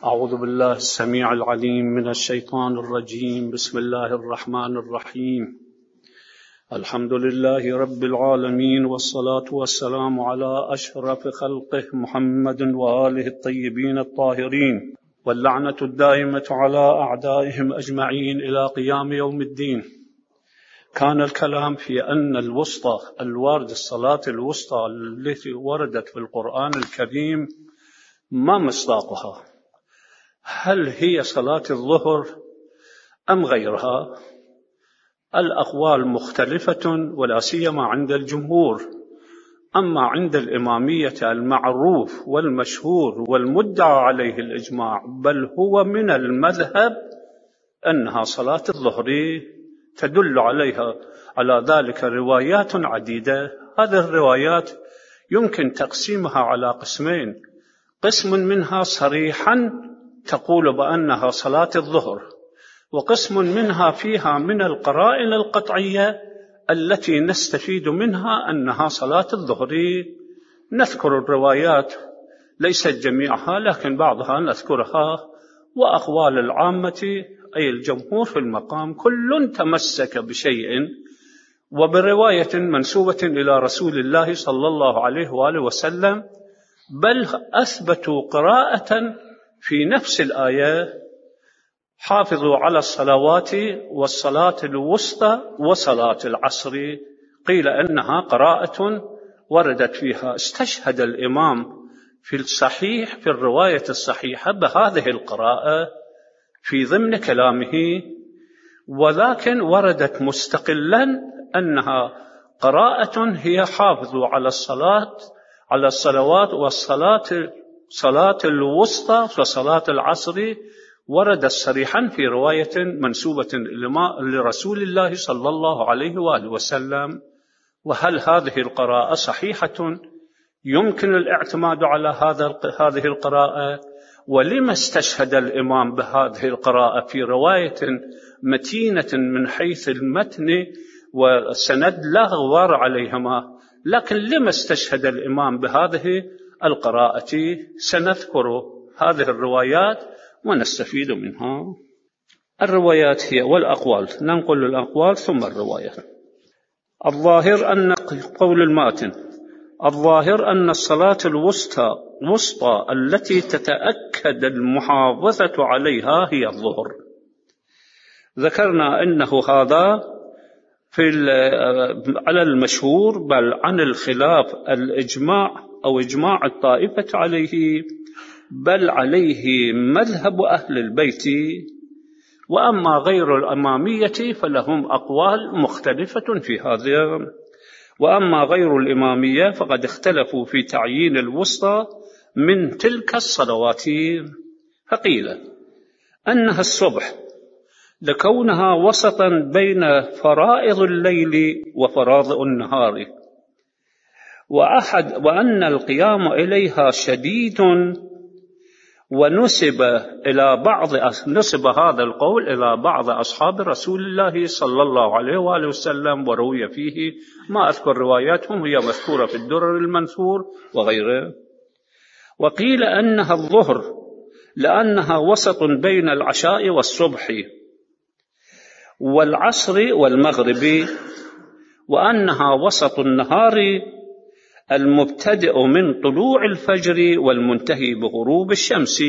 أعوذ بالله السميع العليم من الشيطان الرجيم. بسم الله الرحمن الرحيم. الحمد لله رب العالمين، والصلاة والسلام على أشرف خلقه محمد وآله الطيبين الطاهرين، واللعنة الدائمة على أعدائهم أجمعين إلى قيام يوم الدين. كان الكلام في أن الوسطى الوارد الصلاة الوسطى التي وردت في القرآن الكريم ما مصداقها؟ هل هي صلاة الظهر أم غيرها؟ الأقوال مختلفة، ولا سيما عند الجمهور. أما عند الإمامية المعروف والمشهور والمدعى عليه الإجماع، بل هو من المذهب، أنها صلاة الظهر، تدل على ذلك روايات عديدة. هذه الروايات يمكن تقسيمها على قسمين: قسم منها صريحا تقول بأنها صلاة الظهر، وقسم منها فيها من القرائن القطعية التي نستفيد منها أنها صلاة الظهر. نذكر الروايات، ليست جميعها لكن بعضها نذكرها. وأقوال العامة أي الجمهور في المقام كل تمسك بشيء وبرواية منسوبة إلى رسول الله صلى الله عليه وآله وسلم، بل أثبتوا قراءة في نفس الآية: حافظوا على الصلوات والصلاة الوسطى وصلاة العصر. قيل أنها قراءة وردت فيها. استشهد الإمام في الصحيح في الرواية الصحيحة بهذه القراءة في ضمن كلامه، ولكن وردت مستقلا أنها قراءة هي حافظوا على الصلوات صلاة الوسطى وصلاة العصر. ورد صريحا في رواية منسوبة لرسول الله صلى الله عليه وآله وسلم. وهل هذه القراءة صحيحة؟ يمكن الاعتماد على هذه القراءة. ولما استشهد الإمام بهذه القراءة في رواية متينة من حيث المتن والسند لا غبار عليهما؟ لكن لما استشهد الإمام بهذه القراءة؟ سنذكر هذه الروايات ونستفيد منها. الروايات هي والأقوال، ننقل الأقوال ثم الروايات. الظاهر أن قول الماتن: الظاهر أن الصلاة الوسطى التي تتأكد المحافظة عليها هي الظهر. ذكرنا أنه هذا على المشهور، بل عن الخلاف الإجماع أو إجماع الطائفة عليه، بل عليه مذهب أهل البيت. وأما غير الإمامية فلهم أقوال مختلفة في هذا. وأما غير الإمامية فقد اختلفوا في تعيين الوسطى من تلك الصلوات. فقيل أنها الصبح لكونها وسطا بين فرائض الليل وفرائض النهار، وأن القيام إليها شديد. ونسب هذا القول إلى بعض أصحاب رسول الله صلى الله عليه وآله وسلم، وروي فيه ما أذكر رواياتهم، هي مذكورة في الدرر المنثور وغيره. وقيل أنها الظهر لأنها وسط بين العشاء والصبح والعصر والمغرب، وأنها وسط النهار المبتدئ من طلوع الفجر والمنتهي بغروب الشمس،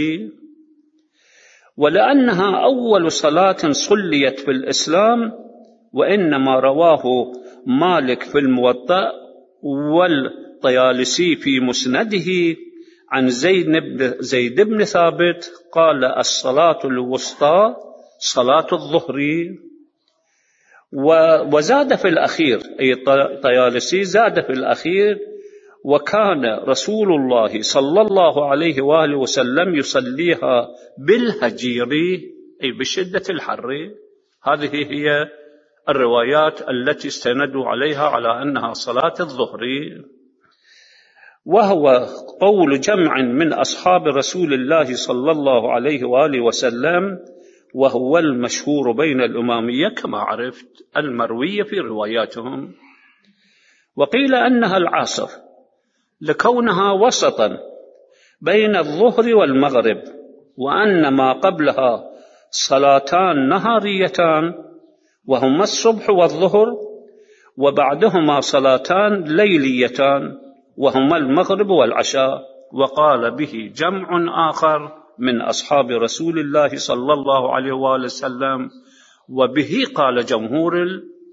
ولأنها أول صلاة صليت في الإسلام. وإنما رواه مالك في الموطأ والطيالسي في مسنده عن زيد بن ثابت قال: الصلاة الوسطى صلاة الظهر. وزاد في الأخير، أي الطيالسي زاد في الأخير: وكان رسول الله صلى الله عليه وآله وسلم يصليها بالهجير، أي بشدة الحر. هذه هي الروايات التي استندوا عليها على أنها صلاة الظهر، وهو قول جمع من أصحاب رسول الله صلى الله عليه وآله وسلم، وهو المشهور بين الإمامية كما عرفت المروية في رواياتهم. وقيل أنها العصر لكونها وسطا بين الظهر والمغرب، وأن ما قبلها صلاتان نهاريتان وهما الصبح والظهر، وبعدهما صلاتان ليليتان وهما المغرب والعشاء. وقال به جمع آخر من أصحاب رسول الله صلى الله عليه وآله وسلم، وبه قال جمهور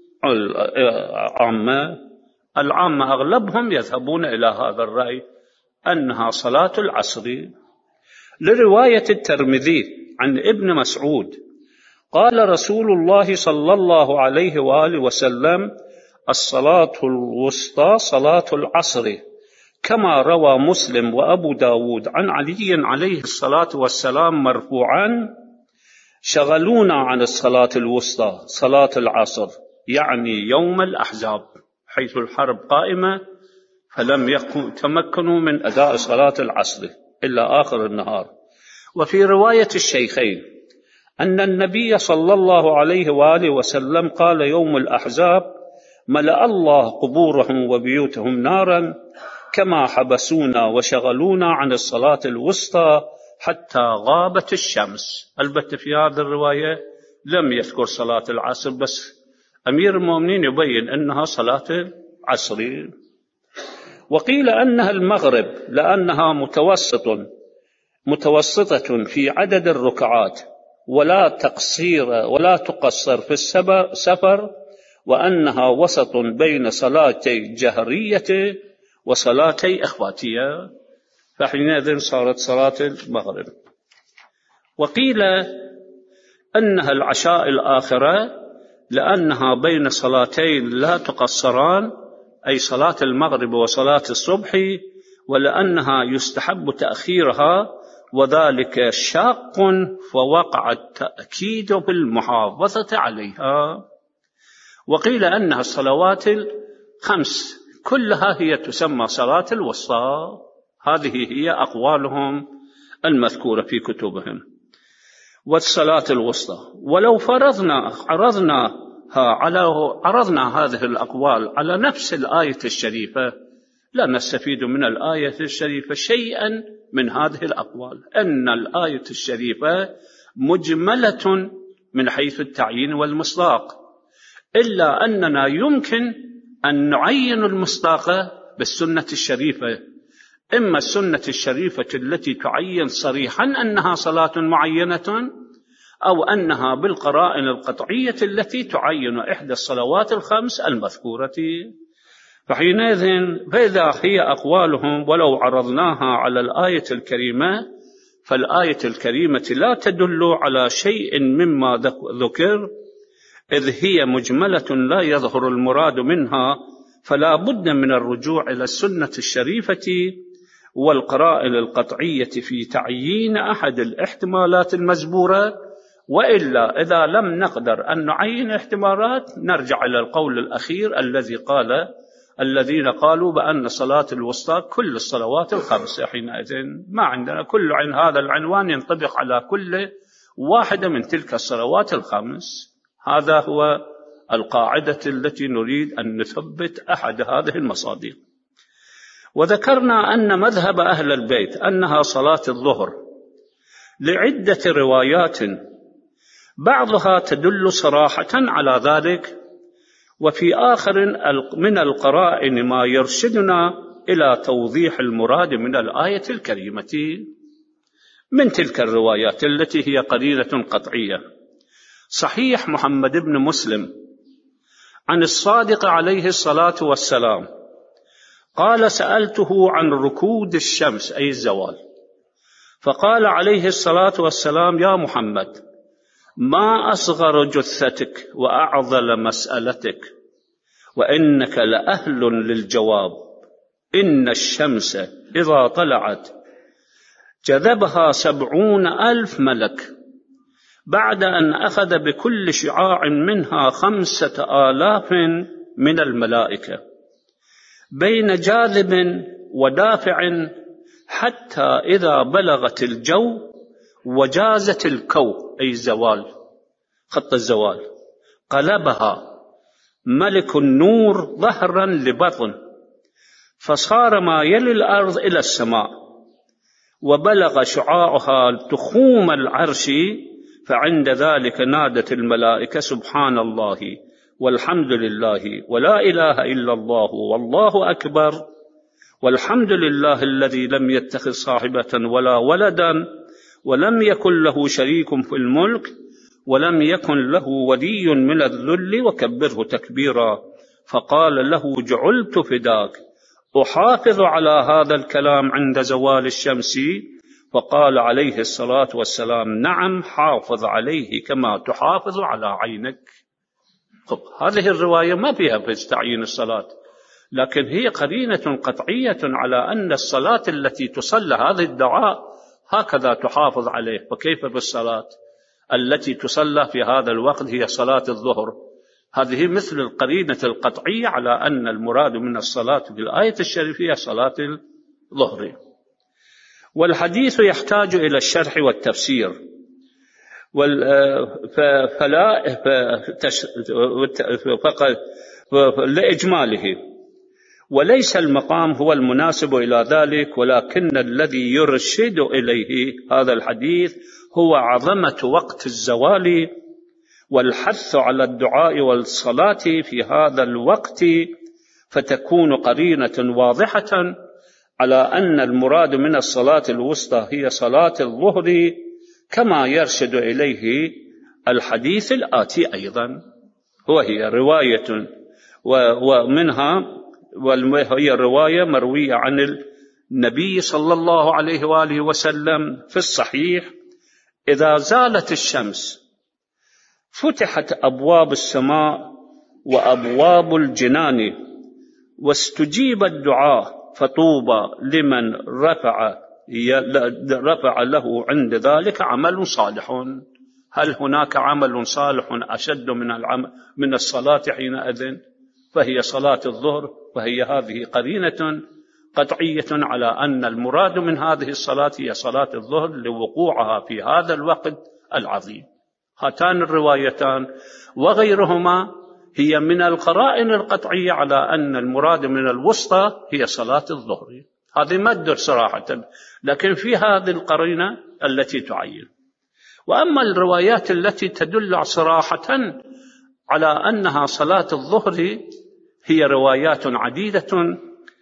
العامة أغلبهم يذهبون إلى هذا الرأي أنها صلاة العصر. لرواية الترمذي عن ابن مسعود قال رسول الله صلى الله عليه وآله وسلم: الصلاة الوسطى صلاة العصر، كما روى مسلم وأبو داود عن علي عليه الصلاة والسلام مرفوعا: شغلونا عن الصلاة الوسطى صلاة العصر، يعني يوم الأحزاب، حيث الحرب قائمة فلم يتمكنوا من أداء صلاة العصر إلا آخر النهار. وفي رواية الشيخين أن النبي صلى الله عليه وآله وسلم قال يوم الأحزاب: ملأ الله قبورهم وبيوتهم نارا، كما حبسونا وشغلونا عن الصلاة الوسطى حتى غابت الشمس. البته في هذه الرواية لم يذكر صلاة العصر، بس أمير المؤمنين يبين أنها صلاة العصر. وقيل أنها المغرب لأنها متوسطة في عدد الركعات، ولا تقصر في السفر، وأنها وسط بين صلاتي جهرية وصلاتي إخفاتية، فحينئذ صارت صلاة المغرب. وقيل أنها العشاء الآخرة لأنها بين صلاتين لا تقصران، أي صلاة المغرب وصلاة الصبح، ولأنها يستحب تأخيرها وذلك شاق، فوقع التأكيد بالمحافظة عليها. وقيل أنها الصلوات الخمس كلها هي تسمى صلاة الوسطى. هذه هي أقوالهم المذكورة في كتبهم. والصلاة الوسطى، ولو عرضنا هذه الأقوال على نفس الآية الشريفة لا نستفيد من الآية الشريفة شيئا من هذه الأقوال، أن الآية الشريفة مجملة من حيث التعيين والمصداق، إلا أننا يمكن أن نعين المصداق بالسنة الشريفة، إما السنة الشريفة التي تعين صريحا أنها صلاة معينة، أو أنها بالقرائن القطعية التي تعين إحدى الصلوات الخمس المذكورة. فحينئذ فإذا هي أقوالهم ولو عرضناها على الآية الكريمة، فالآية الكريمة لا تدل على شيء مما ذكر، إذ هي مجملة لا يظهر المراد منها، فلا بد من الرجوع إلى السنة الشريفة والقرائن القطعية في تعيين أحد الاحتمالات المزبورة. وإلا إذا لم نقدر أن نعين احتمالات نرجع إلى القول الأخير الذين قالوا بأن صلاة الوسطى كل الصلوات الخمس. حينئذ ما عندنا كل هذا العنوان ينطبق على كل واحدة من تلك الصلوات الخمس. هذا هو القاعدة التي نريد أن نثبت أحد هذه المصادر. وذكرنا أن مذهب أهل البيت أنها صلاة الظهر لعدة روايات، بعضها تدل صراحة على ذلك، وفي آخر من القرائن ما يرشدنا إلى توضيح المراد من الآية الكريمة من تلك الروايات التي هي قرينة قطعية. صحيح محمد بن مسلم عن الصادق عليه الصلاة والسلام قال: سألته عن ركود الشمس أي الزوال، فقال عليه الصلاة والسلام: يا محمد، ما أصغر جثتك وأعظل مسألتك، وإنك لأهل للجواب. إن الشمس إذا طلعت جذبها 70,000 ملك، بعد أن أخذ بكل شعاع منها 5,000 من الملائكة، بين جاذب ودافع، حتى إذا بلغت الجو وجازت الكو أي الزوال، خط الزوال، قلبها ملك النور ظهرا لبطن، فصار ما يلي الأرض إلى السماء، وبلغ شعاعها تخوم العرش، فعند ذلك نادت الملائكة سبحان الله والحمد لله ولا إله إلا الله والله أكبر، والحمد لله الذي لم يتخذ صاحبة ولا ولدا ولم يكن له شريك في الملك ولم يكن له ولي من الذل وكبره تكبيرا. فقال له جعلت فداك، أحافظ على هذا الكلام عند زوال الشمس؟ فقال عليه الصلاة والسلام نعم، حافظ عليه كما تحافظ على عينك. هذه الرواية ما فيها في تعيين الصلاة، لكن هي قرينة قطعية على أن الصلاة التي تصلى هذه الدعاء هكذا تحافظ عليه. وكيف بالصلاة التي تصلى في هذا الوقت هي صلاة الظهر؟ هذه مثل القرينة القطعية على أن المراد من الصلاة في الآية الشريفية صلاة الظهر. والحديث يحتاج إلى الشرح والتفسير لإجماله، وليس المقام هو المناسب إلى ذلك، ولكن الذي يرشد إليه هذا الحديث هو عظمة وقت الزوال والحث على الدعاء والصلاة في هذا الوقت، فتكون قرينة واضحة على أن المراد من الصلاة الوسطى هي صلاة الظهر، كما يرشد إليه الحديث الآتي أيضا. وهي رواية ومنها وهي رواية مروية عن النبي صلى الله عليه وآله وسلم في الصحيح: إذا زالت الشمس فتحت أبواب السماء وأبواب الجنان واستجيب الدعاء، فطوبى لمن رفع له عند ذلك عمل صالح. هل هناك عمل صالح أشد من الصلاة حينئذ؟ فهي صلاة الظهر، وهي هذه قرينة قطعية على أن المراد من هذه الصلاة هي صلاة الظهر لوقوعها في هذا الوقت العظيم. هاتان الروايتان وغيرهما هي من القرائن القطعية على أن المراد من الوسطى هي صلاة الظهر. هذه ما تدر صراحة، لكن في هذه القرينة التي تعين. وأما الروايات التي تدل صراحة على أنها صلاة الظهر هي روايات عديدة،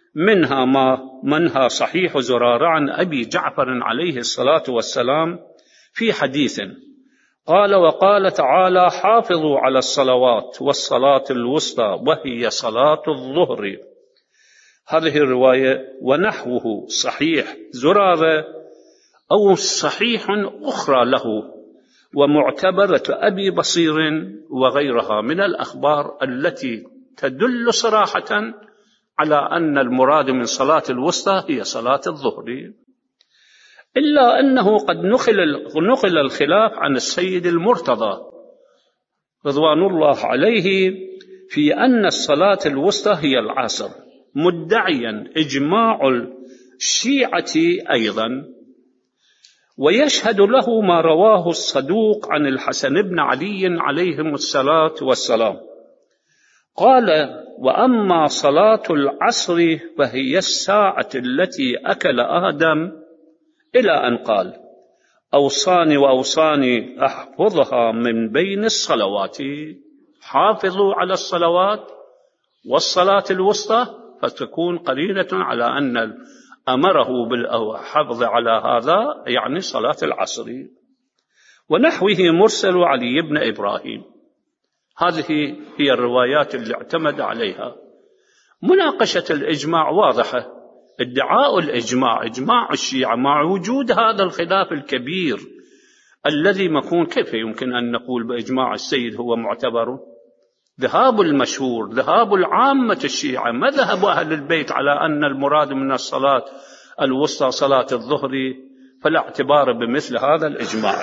منها صحيح زرارة عن أبي جعفر عليه الصلاة والسلام في حديث قال: وقال تعالى: حافظوا على الصلوات والصلاة الوسطى وهي صلاة الظهر. هذه الرواية ونحوه صحيح زرارة أو صحيح أخرى له، ومعتبرة أبي بصير وغيرها من الأخبار التي تدل صراحة على أن المراد من صلاة الوسطى هي صلاة الظهر، إلا أنه قد نقل الخلاف عن السيد المرتضى رضوان الله عليه في أن الصلاة الوسطى هي العصر، مدعيا إجماع الشيعة أيضا، ويشهد له ما رواه الصدوق عن الحسن بن علي عليهم الصلاة والسلام قال: وأما صلاة العصر فهي الساعة التي أكل آدم، إلى أن قال: أوصاني وأوصاني أحفظها من بين الصلوات. حافظوا على الصلوات والصلاة الوسطى، فتكون قرينة على أن أمره بالحفظ على هذا يعني صلاة العصر. ونحوه مرسل علي بن إبراهيم. هذه هي الروايات اللي اعتمد عليها. مناقشة الإجماع واضحة، ادعاء الإجماع إجماع الشيعة مع وجود هذا الخلاف الكبير الذي مكون، كيف يمكن أن نقول بإجماع السيد هو معتبر؟ ذهاب المشهور، ذهاب العامة الشيعة، مذهب أهل البيت على أن المراد من الصلاة الوسطى صلاة الظهر، فلا اعتبار بمثل هذا الإجماع.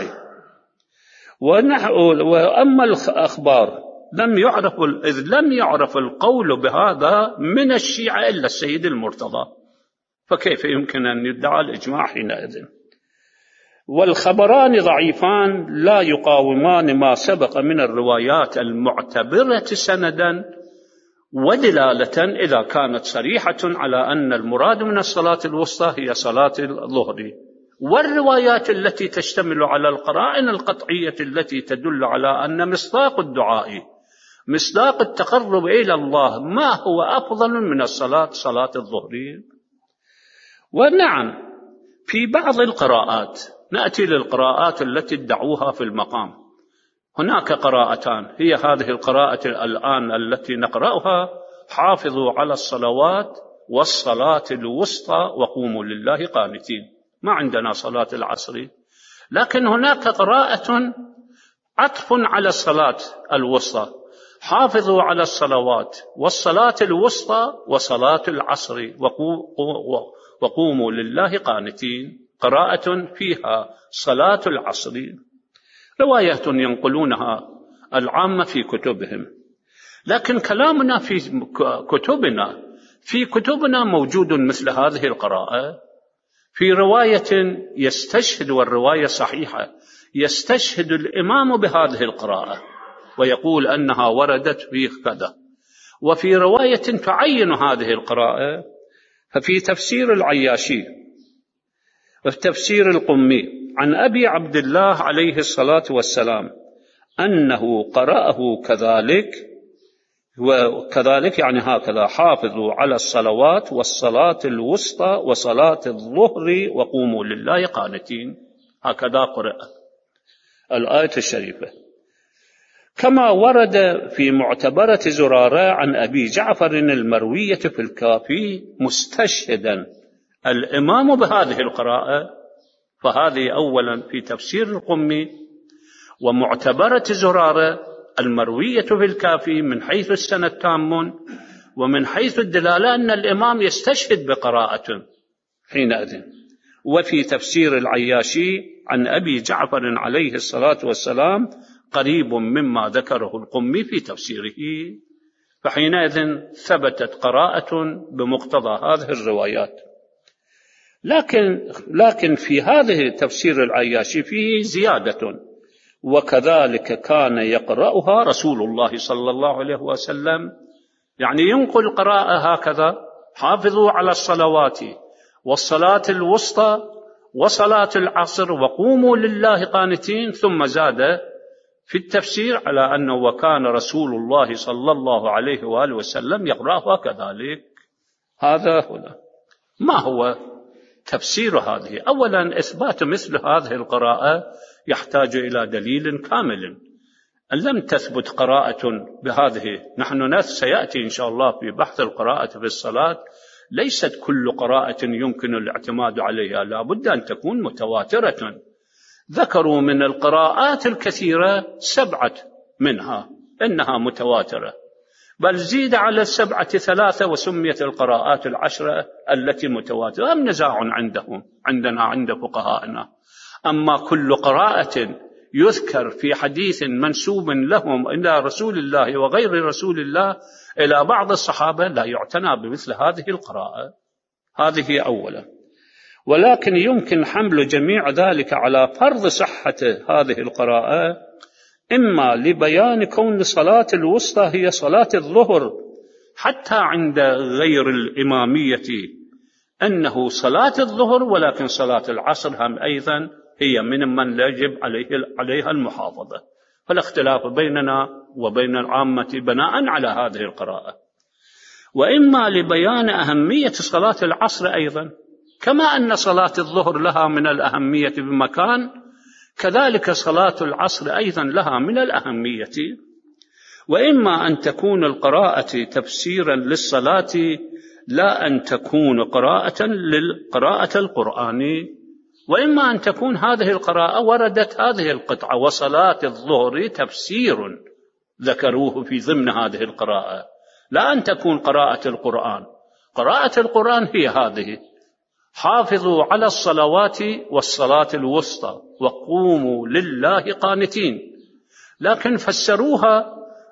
وأما الأخبار لم يعرف القول بهذا من الشيعة إلا السيد المرتضى، فكيف يمكن أن يدعى الإجماع حينئذ؟ والخبران ضعيفان لا يقاومان ما سبق من الروايات المعتبرة سندا ودلالة إذا كانت صريحة على أن المراد من الصلاة الوسطى هي صلاة الظهر. والروايات التي تشتمل على القرائن القطعية التي تدل على أن مصداق الدعاء، مصداق التقرب إلى الله، ما هو أفضل من الصلاة، صلاة الظهر. ونعم في بعض القراءات، نأتي للقراءات التي ادعوها في المقام، هناك قراءتان، هي هذه القراءة الآن التي نقرأها: حافظوا على الصلوات والصلاة الوسطى وقوموا لله قانتين. ما عندنا صلاة العصر، لكن هناك قراءة عطف على الصلاة الوسطى: حافظوا على الصلوات والصلاة الوسطى وصلاة العصر وقوموا لله قانتين. قراءة فيها صلاة العصر، رواية ينقلونها العامة في كتبهم، لكن كلامنا في كتبنا موجود مثل هذه القراءة في رواية يستشهد، والرواية صحيحة، يستشهد الإمام بهذه القراءة ويقول أنها وردت في كذا، وفي رواية تعين هذه القراءة. ففي تفسير العياشي وفي تفسير القمي عن أبي عبد الله عليه الصلاة والسلام أنه قرأه كذلك، وكذلك يعني هكذا: حافظوا على الصلوات والصلاة الوسطى وصلاة الظهر وقوموا لله قانتين. هكذا قرأ الآية الشريفة، كما ورد في معتبرة زرارة عن أبي جعفر المروية في الكافي مستشهدا الإمام بهذه القراءة. فهذه أولا في تفسير القمي ومعتبرة زرارة المروية في الكافي من حيث السند تام، ومن حيث الدلالة أن الإمام يستشهد بقراءة حينئذ. وفي تفسير العياشي عن أبي جعفر عليه الصلاة والسلام قريب مما ذكره القمي في تفسيره، فحينئذ ثبتت قراءة بمقتضى هذه الروايات. لكن في هذه تفسير العياشي فيه زيادة: وكذلك كان يقرأها رسول الله صلى الله عليه وسلم، يعني ينقل قراءة هكذا: حافظوا على الصلوات والصلاة الوسطى وصلاة العصر وقوموا لله قانتين، ثم زاد في التفسير على أنه وكان رسول الله صلى الله عليه وآله وسلم يقرأها كذلك. هذا هنا ما هو تفسير هذه؟ أولا إثبات مثل هذه القراءة يحتاج إلى دليل كامل. أن لم تثبت قراءة بهذه، نحن سيأتي إن شاء الله في بحث القراءة في الصلاة، ليست كل قراءة يمكن الاعتماد عليها، لا بد أن تكون متواترة. ذكروا من القراءات الكثيرة 7 منها إنها متواترة، بل زيد على 7 3 وسميت القراءات 10 التي متواترة. أم نزاع عندنا عند فقهائنا. أما كل قراءة يذكر في حديث منسوب لهم إلى رسول الله وغير رسول الله إلى بعض الصحابة لا يعتنى بمثل هذه القراءة. هذه أولا. ولكن يمكن حمل جميع ذلك على فرض صحة هذه القراءة، إما لبيان كون صلاة الوسطى هي صلاة الظهر حتى عند غير الإمامية أنه صلاة الظهر، ولكن صلاة العصر هم أيضا هي من يجب عليها المحافظة. فالاختلاف بيننا وبين العامة بناء على هذه القراءة. وإما لبيان أهمية صلاة العصر أيضا، كما أن صلاة الظهر لها من الأهمية بمكان، كذلك صلاة العصر أيضا لها من الأهمية. وإما أن تكون القراءة تفسيرا للصلاة، لا أن تكون قراءة للقراءة القرآن. وإما أن تكون هذه القراءة وردت هذه القطعة وصلاة الظهر تفسير ذكروه في ضمن هذه القراءة، لا أن تكون قراءة القرآن. قراءة القرآن هي هذه: حافظوا على الصلوات والصلاة الوسطى وقوموا لله قانتين، لكن فسروها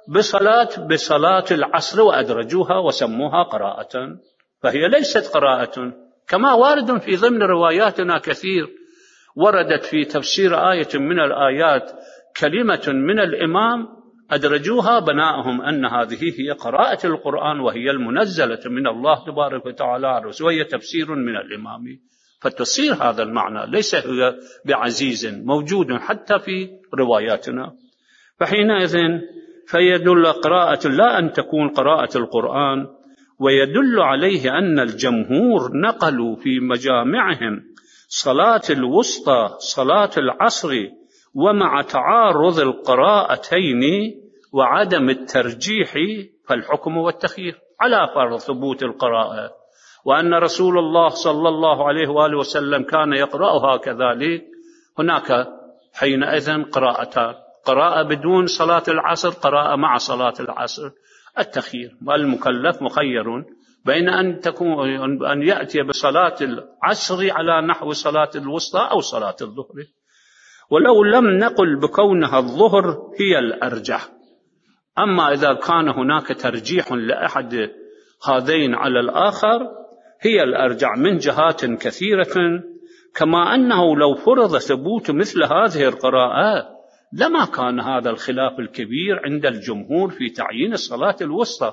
بصلاة العصر وأدرجوها وسموها قراءة، فهي ليست قراءة. كما وارد في ضمن رواياتنا كثير وردت في تفسير آية من الآيات كلمة من الإمام أدرجوها بناءهم أن هذه هي قراءة القرآن وهي المنزلة من الله تبارك وتعالى، وهي تفسير من الإمام. فتصير هذا المعنى ليس هو بعزيز، موجود حتى في رواياتنا. فحينئذ فيدل قراءة لا أن تكون قراءة القرآن، ويدل عليه أن الجمهور نقلوا في مجامعهم صلاة الوسطى صلاة العصر، ومع تعارض القراءتين وعدم الترجيح فالحكم والتخيير على فرض ثبوت القراءة، وأن رسول الله صلى الله عليه وآله وسلم كان يقرأها كذلك. هناك حينئذ قراءتان، قراءة بدون صلاة العصر، قراءة مع صلاة العصر. التخيير، والمكلف مخير بين أن يأتي بصلاة العصر على نحو صلاة الوسطى أو صلاة الظهر. ولو لم نقل بكونها الظهر هي الأرجح. أما إذا كان هناك ترجيح لأحد هذين على الآخر هي الأرجح من جهات كثيرة، كما أنه لو فرض ثبوت مثل هذه القراءات لما كان هذا الخلاف الكبير عند الجمهور في تعيين الصلاة الوسطى.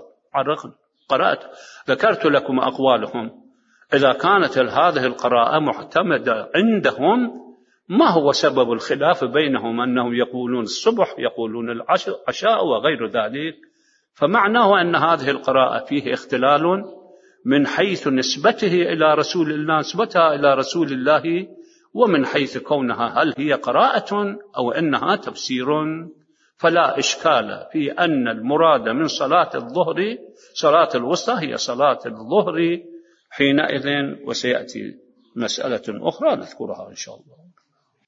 ذكرت لكم أقوالهم. إذا كانت هذه القراءة معتمدة عندهم، ما هو سبب الخلاف بينهم؟ أنهم يقولون الصبح، يقولون العشاء وغير ذلك. فمعناه أن هذه القراءة فيه اختلال من حيث نسبته إلى رسول الله، نسبتها إلى رسول الله، ومن حيث كونها هل هي قراءة أو أنها تفسير. فلا إشكال في أن المراد من صلاة الظهر صلاة الوسطى هي صلاة الظهر حينئذ. وسيأتي مسألة أخرى نذكرها إن شاء الله.